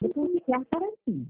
Depois ligar para si.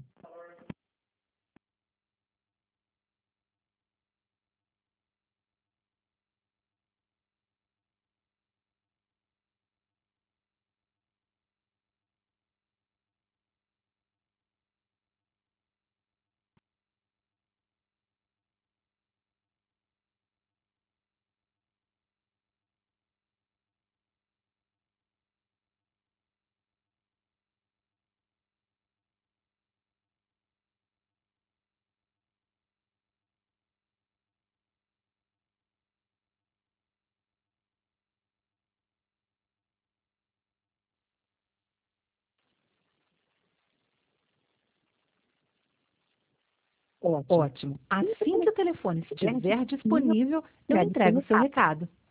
Ótimo. Ótimo. Assim que Assim o que o telefone telefone estiver estiver disponível, disponível, eu entregue seu entrego o seu recado. recado.